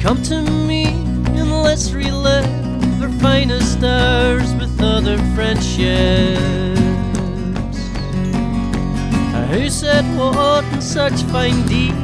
Come to me and let's relive our finest hours with other friendships. Who said what in such fine deeds